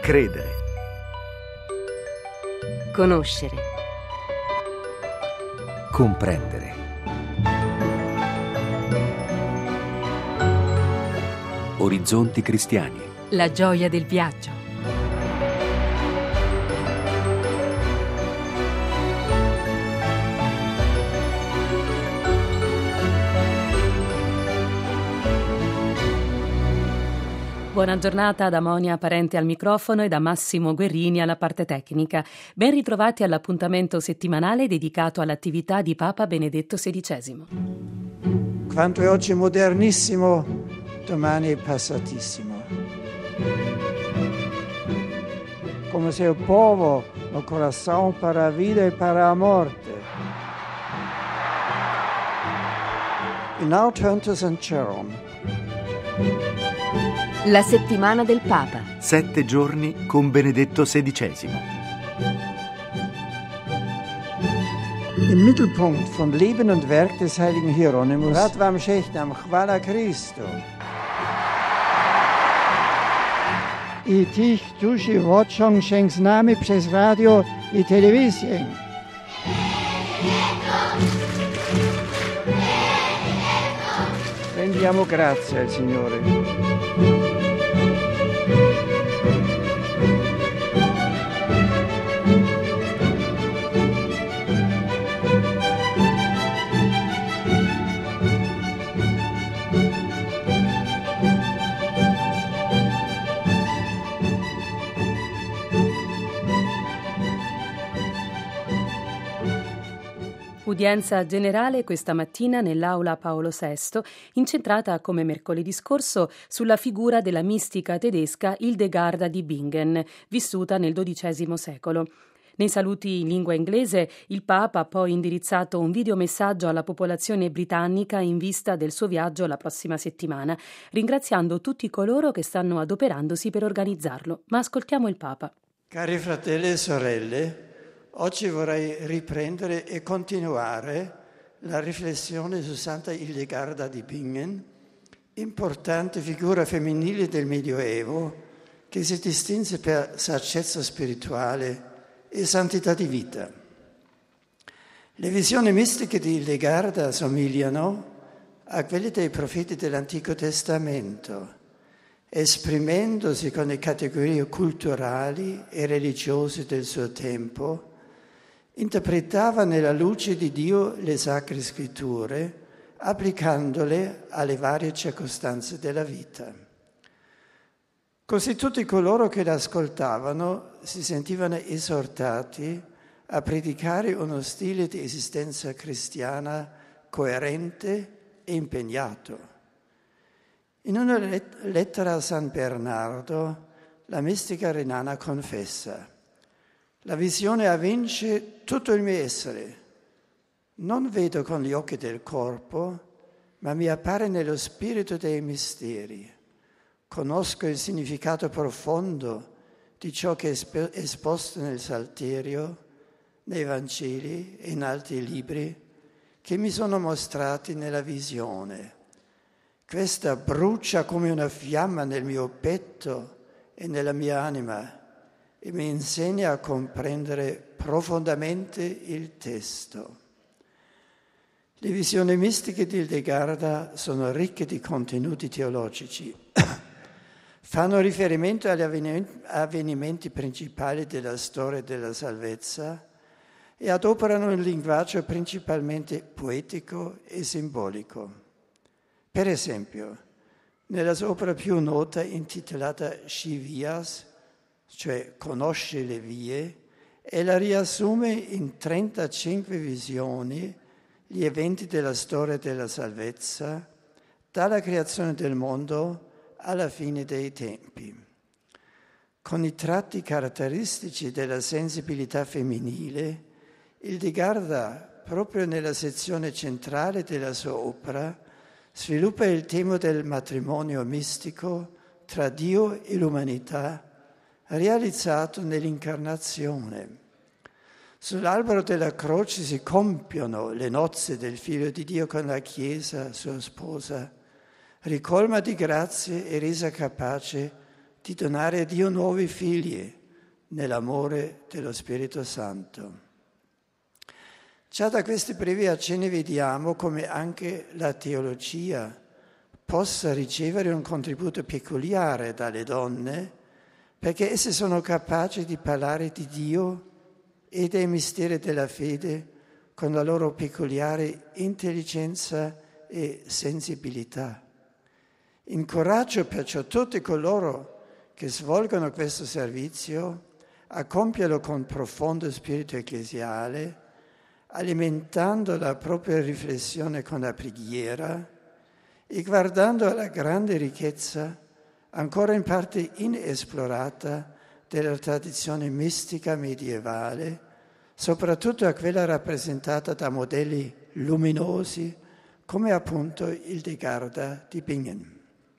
Credere. Conoscere. Comprendere. Orizzonti cristiani. La gioia del viaggio. Buona giornata da Monia Parente al microfono e da Massimo Guerrini alla parte tecnica. Ben ritrovati all'appuntamento settimanale dedicato all'attività di Papa Benedetto XVI. Quanto è oggi modernissimo, domani è passatissimo. Come se il povo, il coração para a vida e para a morte. In 800 La settimana del Papa. 7 giorni con Benedetto XVI. Im Mittelpunkt von Leben und Werk des heiligen Hieronymus, Rad vam Shechnam, Chwala Christo. I tych, którzy woczą się z nami przez radio i telewizję. Rendiamo grazie al Signore. Udienza generale questa mattina nell'Aula Paolo VI, incentrata come mercoledì scorso sulla figura della mistica tedesca Hildegarda di Bingen, vissuta nel XII secolo. Nei saluti in lingua inglese, il Papa ha poi indirizzato un videomessaggio alla popolazione britannica in vista del suo viaggio la prossima settimana, ringraziando tutti coloro che stanno adoperandosi per organizzarlo. Ma ascoltiamo il Papa. Cari fratelli e sorelle, oggi vorrei riprendere e continuare la riflessione su Santa Hildegarda di Bingen, importante figura femminile del Medioevo che si distinse per saggezza spirituale e santità di vita. Le visioni mistiche di Hildegarda somigliano a quelle dei profeti dell'Antico Testamento, esprimendosi con le categorie culturali e religiose del suo tempo. Interpretava nella luce di Dio le sacre scritture, applicandole alle varie circostanze della vita. Così tutti coloro che l'ascoltavano si sentivano esortati a predicare uno stile di esistenza cristiana coerente e impegnato. In una lettera a San Bernardo, la mistica renana confessa: la visione avvince tutto il mio essere. Non vedo con gli occhi del corpo, ma mi appare nello spirito dei misteri. Conosco il significato profondo di ciò che è esposto nel Salterio, nei Vangeli e in altri libri che mi sono mostrati nella visione. Questa brucia come una fiamma nel mio petto e nella mia anima e mi insegna a comprendere profondamente il testo. Le visioni mistiche di Hildegarda sono ricche di contenuti teologici. Fanno riferimento agli avvenimenti principali della storia della salvezza e adoperano un linguaggio principalmente poetico e simbolico. Per esempio, nella sua opera più nota intitolata Scivias, cioè conosce le vie, e la riassume in 35 visioni gli eventi della storia della salvezza, dalla creazione del mondo alla fine dei tempi. Con i tratti caratteristici della sensibilità femminile, Hildegarda, proprio nella sezione centrale della sua opera, sviluppa il tema del matrimonio mistico tra Dio e l'umanità, realizzato nell'incarnazione. Sull'albero della croce si compiono le nozze del Figlio di Dio con la Chiesa, sua sposa, ricolma di grazie e resa capace di donare a Dio nuovi figli nell'amore dello Spirito Santo. Già da questi brevi accenni vediamo come anche la teologia possa ricevere un contributo peculiare dalle donne, perché esse sono capaci di parlare di Dio e dei misteri della fede con la loro peculiare intelligenza e sensibilità. Incoraggio perciò tutti coloro che svolgono questo servizio a compierlo con profondo spirito ecclesiale, alimentando la propria riflessione con la preghiera e guardando alla grande ricchezza, ancora in parte inesplorata, della tradizione mistica medievale, soprattutto a quella rappresentata da modelli luminosi come appunto il De Garda di Bingen.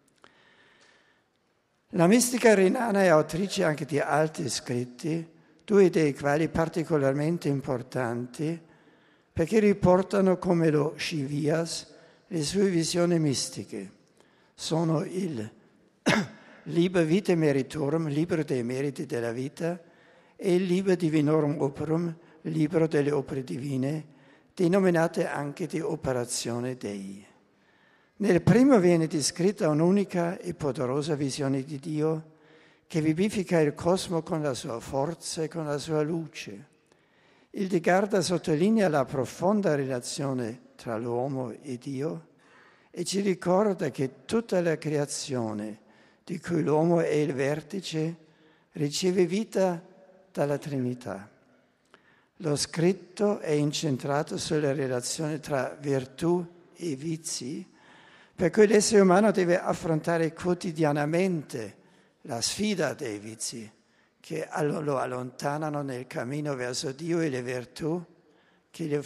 La mistica renana è autrice anche di altri scritti, 2 dei quali particolarmente importanti, perché riportano come lo Scivias le sue visioni mistiche. Sono il Liber Vitae Meritorum, libro dei meriti della vita, e il Liber Divinorum Operum, libro delle opere divine, denominate anche di Operazione Dei. Nel primo viene descritta un'unica e poderosa visione di Dio che vivifica il cosmo con la sua forza e con la sua luce. Il De Garda sottolinea la profonda relazione tra l'uomo e Dio e ci ricorda che tutta la creazione, di cui l'uomo è il vertice, riceve vita dalla Trinità. Lo scritto è incentrato sulla relazione tra virtù e vizi, per cui l'essere umano deve affrontare quotidianamente la sfida dei vizi, che lo allontanano nel cammino verso Dio e le virtù che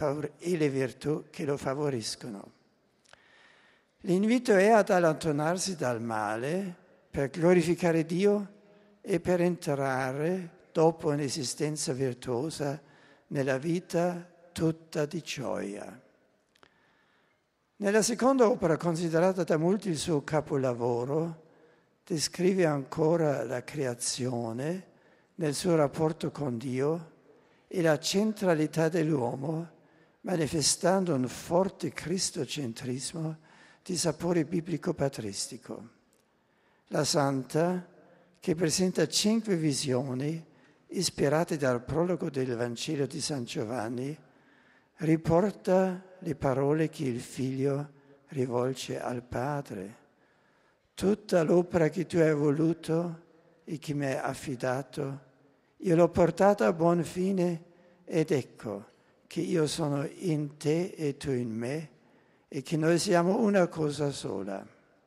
lo favoriscono. L'invito è ad allontanarsi dal male per glorificare Dio e per entrare, dopo un'esistenza virtuosa, nella vita tutta di gioia. Nella seconda opera, considerata da molti il suo capolavoro, descrive ancora la creazione nel suo rapporto con Dio e la centralità dell'uomo, manifestando un forte cristocentrismo di sapore biblico-patristico. La Santa, che presenta 5 visioni ispirate dal prologo del Vangelo di San Giovanni, riporta le parole che il Figlio rivolge al Padre. Tutta l'opera che tu hai voluto e che mi hai affidato, io l'ho portata a buon fine ed ecco che io sono in te e tu in me e che noi siamo una cosa sola.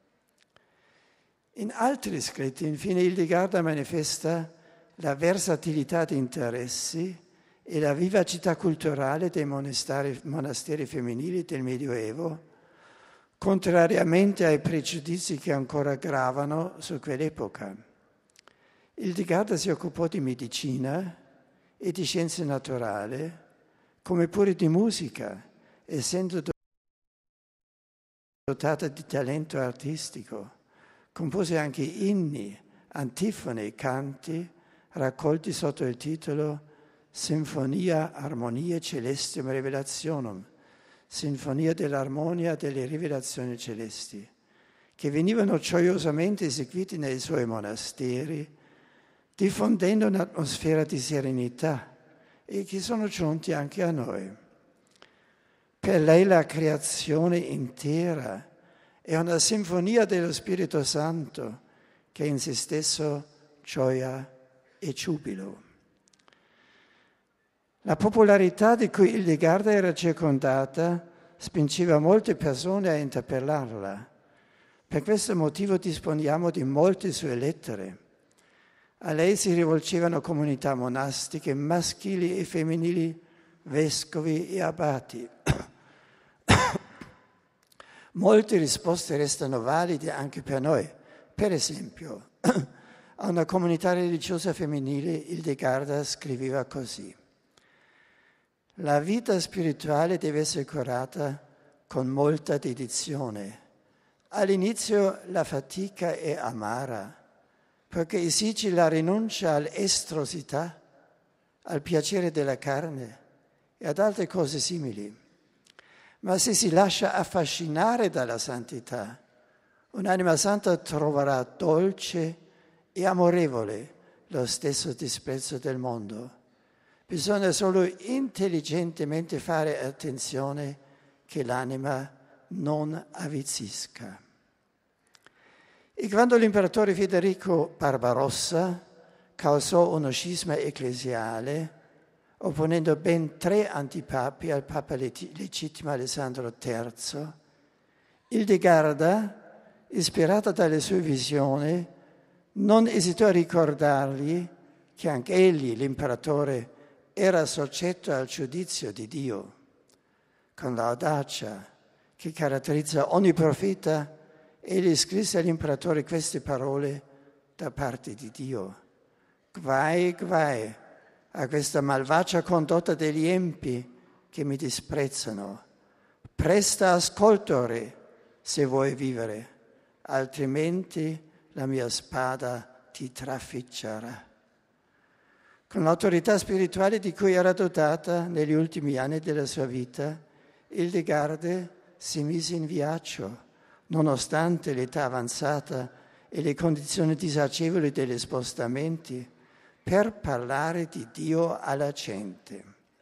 In altri scritti, infine, il De Garda manifesta la versatilità di interessi e la vivacità culturale dei monasteri femminili del Medioevo, contrariamente ai pregiudizi che ancora gravano su quell'epoca. Il De Garda si occupò di medicina e di scienze naturali, come pure di musica, essendo dotata di talento artistico. Compose anche inni, antifone e canti raccolti sotto il titolo Sinfonia Armonia Celestium Revelationum, Sinfonia dell'armonia delle rivelazioni celesti, che venivano gioiosamente eseguiti nei suoi monasteri, diffondendo un'atmosfera di serenità e che sono giunti anche a noi. Per lei la creazione intera è una sinfonia dello Spirito Santo che è in se stesso gioia e giubilo. La popolarità di cui il De Garda era circondata spingeva molte persone a interpellarla. Per questo motivo disponiamo di molte sue lettere. A lei si rivolgevano comunità monastiche maschili e femminili, vescovi e abati. Molte risposte restano valide anche per noi. Per esempio, a una comunità religiosa femminile il De Garda scriveva così: la vita spirituale deve essere curata con molta dedizione. All'inizio la fatica è amara, perché esige la rinuncia all'estrosità, al piacere della carne e ad altre cose simili. Ma se si lascia affascinare dalla santità, un'anima santa troverà dolce e amorevole lo stesso disprezzo del mondo. Bisogna solo intelligentemente fare attenzione che l'anima non avvizzisca. E quando l'imperatore Federico Barbarossa causò uno scisma ecclesiale, opponendo ben 3 antipapi al Papa legittimo Alessandro III, Ildegarda, ispirata dalle sue visioni, non esitò a ricordargli che anche egli, l'imperatore, era soggetto al giudizio di Dio. Con l'audacia che caratterizza ogni profeta, egli scrisse all'imperatore queste parole da parte di Dio. Guai, guai a questa malvagia condotta degli empi che mi disprezzano. Presta ascolto, re, se vuoi vivere, altrimenti la mia spada ti trafiggerà. Con l'autorità spirituale di cui era dotata negli ultimi anni della sua vita, Ildegarda si mise in viaggio, nonostante l'età avanzata e le condizioni disagevoli degli spostamenti, per parlare di Dio alla gente.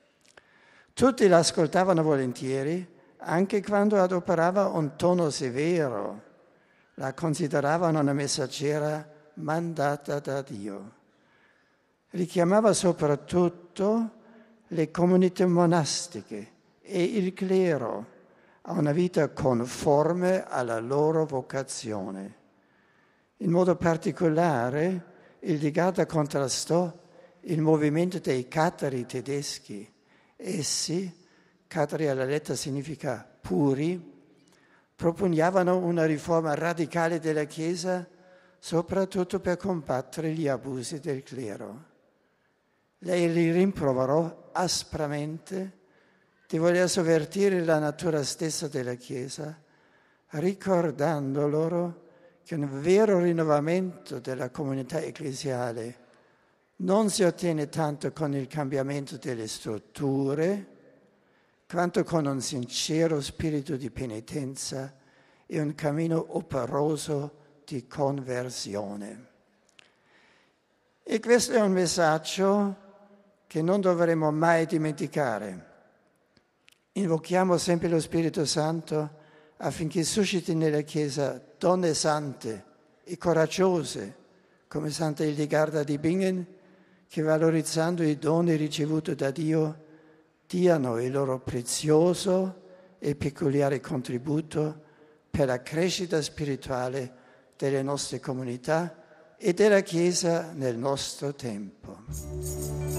Tutti l'ascoltavano volentieri, anche quando adoperava un tono severo. La consideravano una messaggera mandata da Dio. Richiamava soprattutto le comunità monastiche e il clero a una vita conforme alla loro vocazione. In modo particolare, Ildegarda contrastò il movimento dei catari tedeschi. Essi, catari alla lettera significa puri, proponevano una riforma radicale della Chiesa, soprattutto per combattere gli abusi del clero. Lei li rimproverò aspramente di voler sovvertire la natura stessa della Chiesa, ricordando loro che un vero rinnovamento della comunità ecclesiale non si ottiene tanto con il cambiamento delle strutture, quanto con un sincero spirito di penitenza e un cammino operoso di conversione. E questo è un messaggio che non dovremo mai dimenticare. Invochiamo sempre lo Spirito Santo affinché susciti nella Chiesa donne sante e coraggiose, come Santa Ildegarda di Bingen, che valorizzando i doni ricevuti da Dio, diano il loro prezioso e peculiare contributo per la crescita spirituale delle nostre comunità e della Chiesa nel nostro tempo.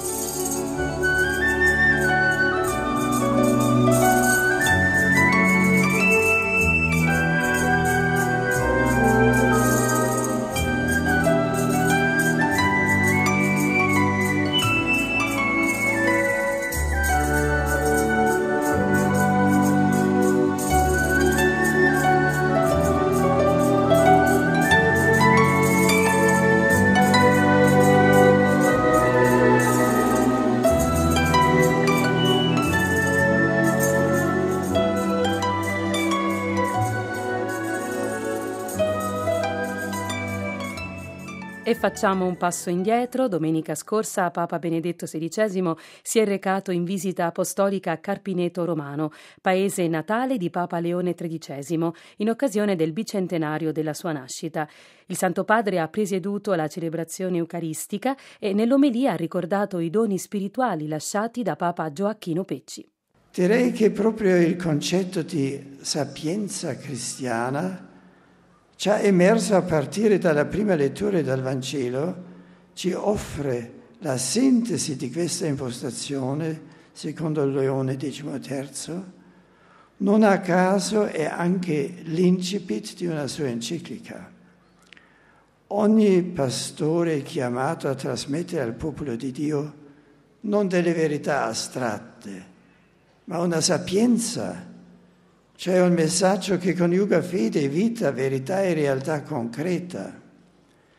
E facciamo un passo indietro. Domenica scorsa Papa Benedetto XVI si è recato in visita apostolica a Carpineto Romano, paese natale di Papa Leone XIII, in occasione del bicentenario della sua nascita. Il Santo Padre ha presieduto la celebrazione eucaristica e nell'omelia ha ricordato i doni spirituali lasciati da Papa Gioacchino Pecci. Direi che proprio il concetto di sapienza cristiana, già emerso a partire dalla prima lettura del Vangelo, ci offre la sintesi di questa impostazione, secondo Leone XIII. Non a caso è anche l'incipit di una sua enciclica. Ogni pastore è chiamato a trasmettere al popolo di Dio non delle verità astratte, ma una sapienza, cioè un messaggio che coniuga fede, vita, verità e realtà concreta.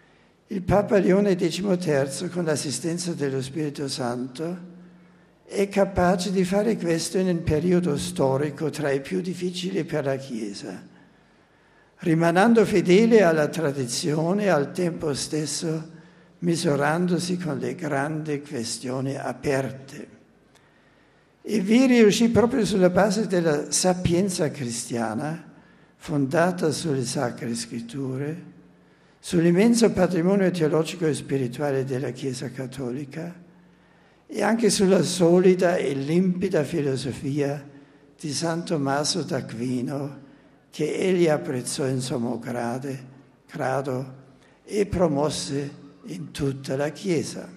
Il Papa Leone XIII, con l'assistenza dello Spirito Santo, è capace di fare questo in un periodo storico tra i più difficili per la Chiesa, rimanendo fedele alla tradizione e al tempo stesso misurandosi con le grandi questioni aperte. E vi riuscì proprio sulla base della sapienza cristiana, fondata sulle Sacre Scritture, sull'immenso patrimonio teologico e spirituale della Chiesa Cattolica e anche sulla solida e limpida filosofia di San Tommaso d'Aquino, che egli apprezzò in sommo grado e promosse in tutta la Chiesa.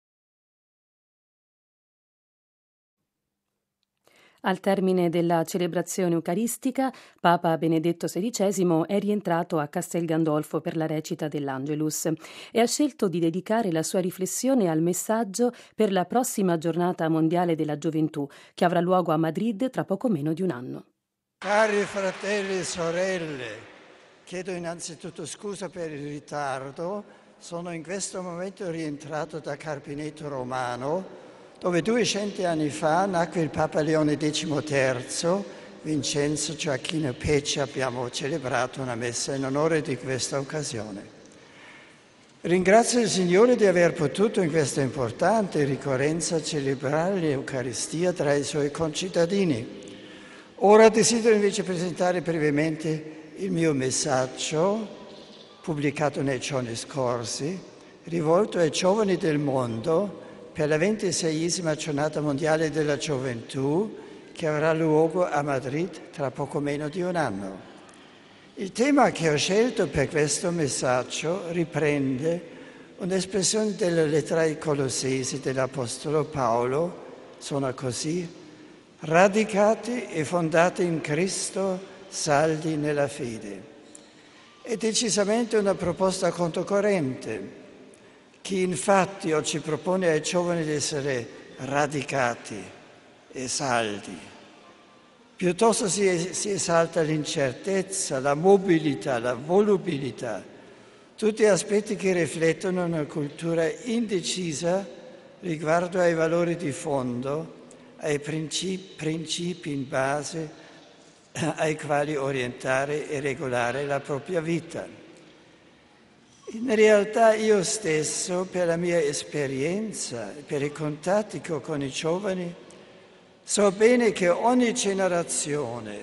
Al termine della celebrazione eucaristica, Papa Benedetto XVI è rientrato a Castel Gandolfo per la recita dell'Angelus e ha scelto di dedicare la sua riflessione al messaggio per la prossima giornata mondiale della gioventù, che avrà luogo a Madrid tra poco meno di un anno. Cari fratelli e sorelle, chiedo innanzitutto scusa per il ritardo. Sono in questo momento rientrato da Carpineto Romano, dove 200 anni fa nacque il Papa Leone XIII, Vincenzo Gioacchino Pecci. Abbiamo celebrato una messa in onore di questa occasione. Ringrazio il Signore di aver potuto in questa importante ricorrenza celebrare l'Eucaristia tra i Suoi concittadini. Ora desidero invece presentare brevemente il mio messaggio, pubblicato nei giorni scorsi, rivolto ai giovani del mondo per la 26esima giornata mondiale della gioventù, che avrà luogo a Madrid tra poco meno di un anno. Il tema che ho scelto per questo messaggio riprende un'espressione della lettera ai Colossesi dell'Apostolo Paolo. Suona così: radicati e fondati in Cristo, saldi nella fede. È decisamente una proposta controcorrente. Chi infatti oggi propone ai giovani di essere radicati e saldi, piuttosto si esalta l'incertezza, la mobilità, la volubilità, tutti aspetti che riflettono una cultura indecisa riguardo ai valori di fondo, ai principi in base ai quali orientare e regolare la propria vita. In realtà io stesso, per la mia esperienza, per i contatti che ho con i giovani, so bene che ogni generazione,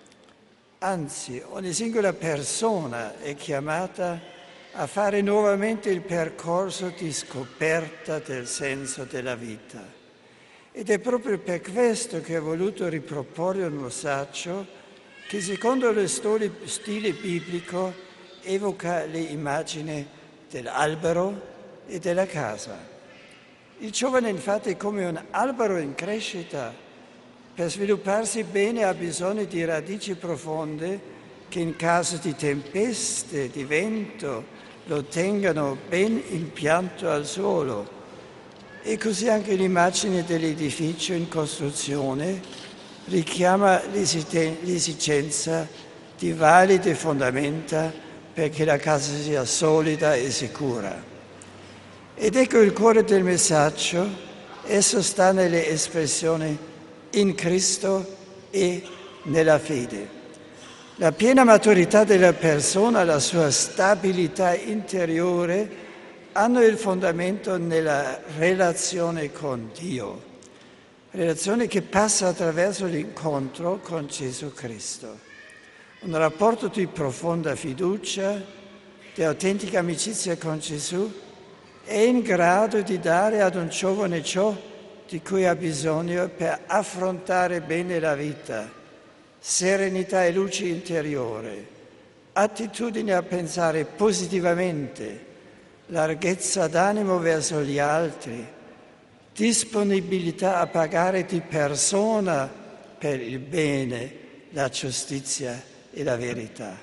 anzi ogni singola persona è chiamata a fare nuovamente il percorso di scoperta del senso della vita. Ed è proprio per questo che ho voluto riproporre un messaggio che, secondo lo stile biblico, evoca le immagini dell'albero e della casa. Il giovane infatti è come un albero in crescita. Per svilupparsi bene ha bisogno di radici profonde che in caso di tempeste, di vento, lo tengano ben impianto al suolo. E così anche l'immagine dell'edificio in costruzione richiama l'esigenza di valide fondamenta perché la casa sia solida e sicura. Ed ecco il cuore del messaggio: esso sta nelle espressioni in Cristo e nella fede. La piena maturità della persona, la sua stabilità interiore hanno il fondamento nella relazione con Dio, relazione che passa attraverso l'incontro con Gesù Cristo. Un rapporto di profonda fiducia, di autentica amicizia con Gesù, è in grado di dare ad un giovane ciò di cui ha bisogno per affrontare bene la vita: serenità e luce interiore, attitudine a pensare positivamente, larghezza d'animo verso gli altri, disponibilità a pagare di persona per il bene, la giustizia e la verità.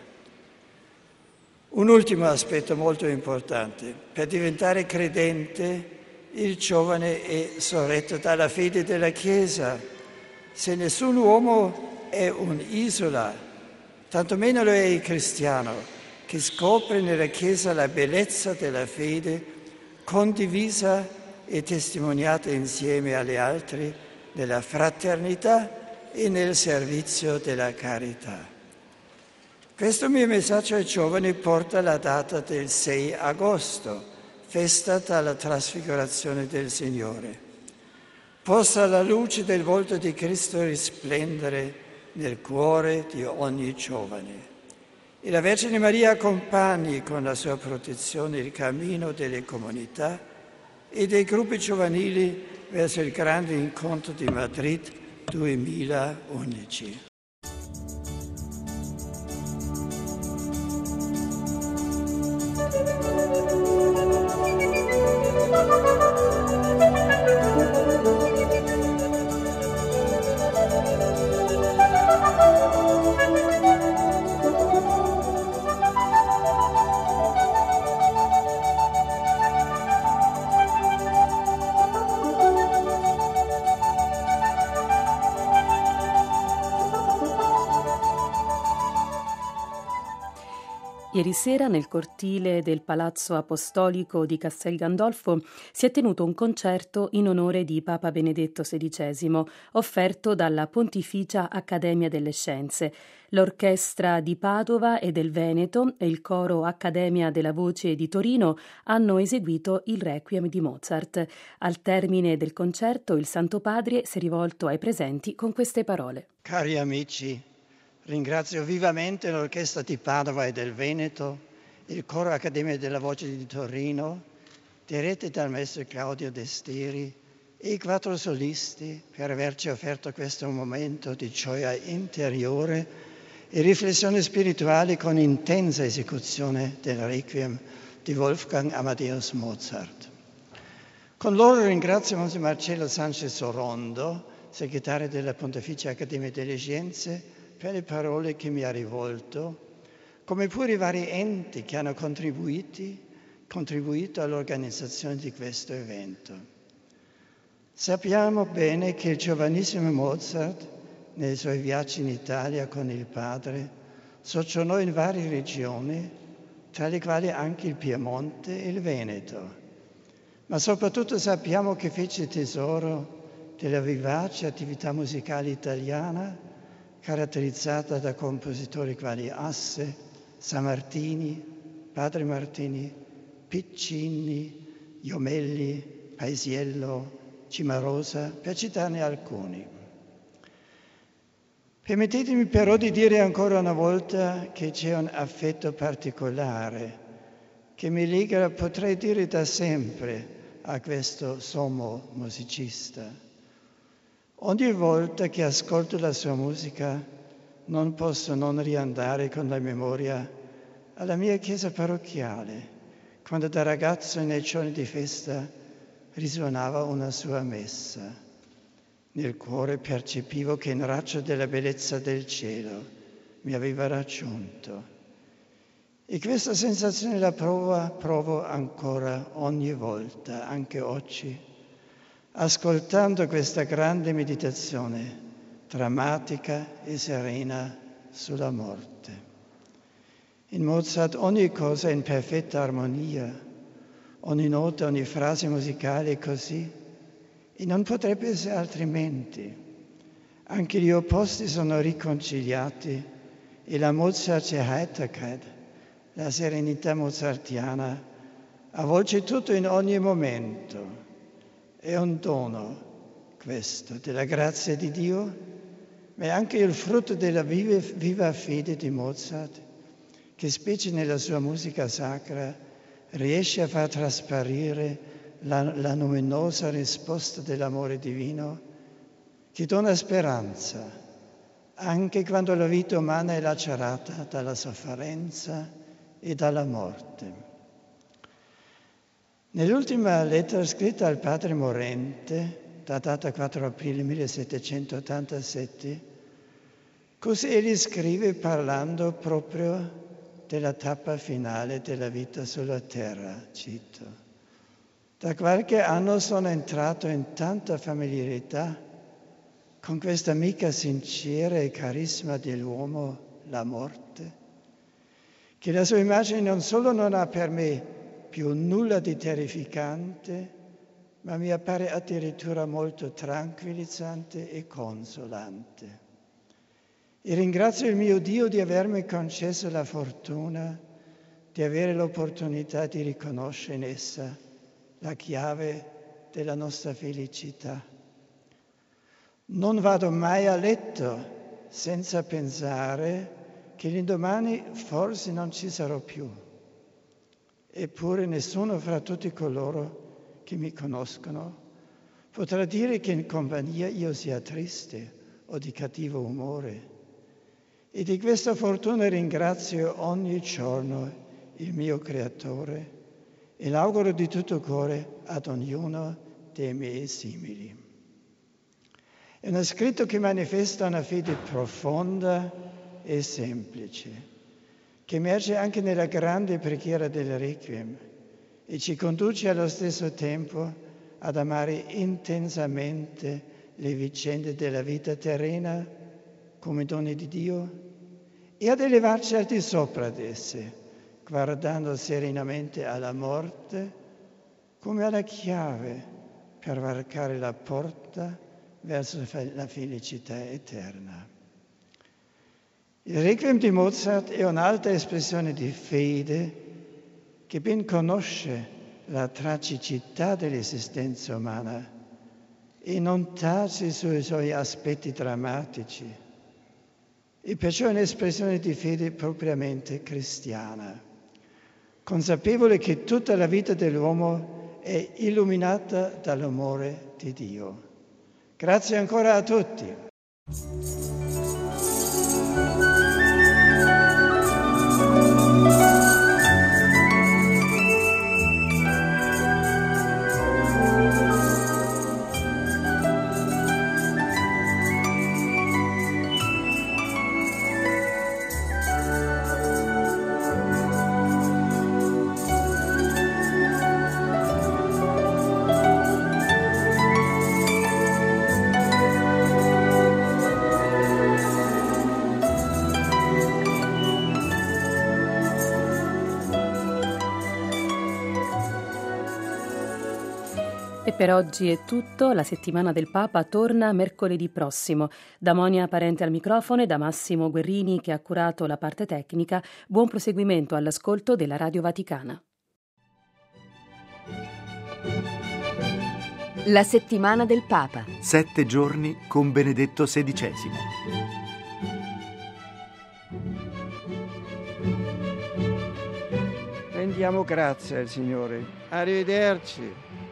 Un ultimo aspetto molto importante: per diventare credente il giovane è sorretto dalla fede della Chiesa. Se nessun uomo è un'isola, tantomeno lo è il cristiano. che scopre nella Chiesa la bellezza della fede condivisa e testimoniata insieme agli altri nella fraternità e nel servizio della carità. Questo mio messaggio ai giovani porta la data del 6 agosto, festa della trasfigurazione del Signore. Possa la luce del volto di Cristo risplendere nel cuore di ogni giovane. E la Vergine Maria accompagni con la sua protezione il cammino delle comunità e dei gruppi giovanili verso il grande incontro di Madrid 2011. Ieri sera nel cortile del Palazzo Apostolico di Castel Gandolfo si è tenuto un concerto in onore di Papa Benedetto XVI, offerto dalla Pontificia Accademia delle Scienze. L'Orchestra di Padova e del Veneto e il Coro Accademia della Voce di Torino hanno eseguito il Requiem di Mozart. Al termine del concerto il Santo Padre si è rivolto ai presenti con queste parole. Cari amici, ringrazio vivamente l'Orchestra di Padova e del Veneto, il Coro Accademia della Voce di Torino, diretti dal maestro Claudio Destieri, e i 4 solisti per averci offerto questo momento di gioia interiore e riflessione spirituale con intensa esecuzione del Requiem di Wolfgang Amadeus Mozart. Con loro ringrazio Mons. Marcello Sanchez Orondo, segretario della Pontificia Accademia delle Scienze, per le parole che mi ha rivolto, come pure i vari enti che hanno contribuito all'organizzazione di questo evento. Sappiamo bene che il giovanissimo Mozart, nei suoi viaggi in Italia con il padre, soggiornò in varie regioni, tra le quali anche il Piemonte e il Veneto. Ma soprattutto sappiamo che fece tesoro della vivace attività musicale italiana, caratterizzata da compositori quali Asse, Sammartini, Padre Martini, Piccini, Jomelli, Paisiello, Cimarosa, per citarne alcuni. Permettetemi però di dire ancora una volta che c'è un affetto particolare che mi lega, potrei dire da sempre, a questo sommo musicista. Ogni volta che ascolto la sua musica non posso non riandare con la memoria alla mia chiesa parrocchiale, quando da ragazzo nei giorni di festa risuonava una sua messa. Nel cuore percepivo che un raggio della bellezza del cielo mi aveva raggiunto. E questa sensazione la provo ancora ogni volta, anche oggi, ascoltando questa grande meditazione drammatica e serena sulla morte. In Mozart ogni cosa è in perfetta armonia, ogni nota, ogni frase musicale è così, e non potrebbe essere altrimenti. Anche gli opposti sono riconciliati e la Mozartsche Heiterkeit, la serenità mozartiana, avvolge tutto in ogni momento. È un dono questo, della grazia di Dio, ma è anche il frutto della viva fede di Mozart, che specie nella sua musica sacra riesce a far trasparire la luminosa risposta dell'amore divino che dona speranza, anche quando la vita umana è lacerata dalla sofferenza e dalla morte. Nell'ultima lettera scritta al padre morente, datata 4 aprile 1787, così egli scrive parlando proprio della tappa finale della vita sulla terra, cito. Da qualche anno sono entrato in tanta familiarità con questa amica sincera e carissima dell'uomo, la morte, che la sua immagine non solo non ha per me più nulla di terrificante, ma mi appare addirittura molto tranquillizzante e consolante. E ringrazio il mio Dio di avermi concesso la fortuna di avere l'opportunità di riconoscere in essa la chiave della nostra felicità. Non vado mai a letto senza pensare che l'indomani forse non ci sarò più. Eppure nessuno fra tutti coloro che mi conoscono potrà dire che in compagnia io sia triste o di cattivo umore. E di questa fortuna ringrazio ogni giorno il mio Creatore e l'auguro di tutto cuore ad ognuno dei miei simili. È uno scritto che manifesta una fede profonda e semplice, che emerge anche nella grande preghiera del Requiem e ci conduce allo stesso tempo ad amare intensamente le vicende della vita terrena come doni di Dio e ad elevarci al di sopra di esse, guardando serenamente alla morte come alla chiave per varcare la porta verso la felicità eterna. Il Requiem di Mozart è un'alta espressione di fede che ben conosce la tragicità dell'esistenza umana e non tace sui suoi aspetti drammatici, e perciò è un'espressione di fede propriamente cristiana, consapevole che tutta la vita dell'uomo è illuminata dall'amore di Dio. Grazie ancora a tutti. E per oggi è tutto. La settimana del Papa torna mercoledì prossimo. Da Monia Parente al microfono e da Massimo Guerrini che ha curato la parte tecnica. Buon proseguimento all'ascolto della Radio Vaticana. La settimana del Papa. 7 giorni con Benedetto XVI. Rendiamo grazie al Signore. Arrivederci.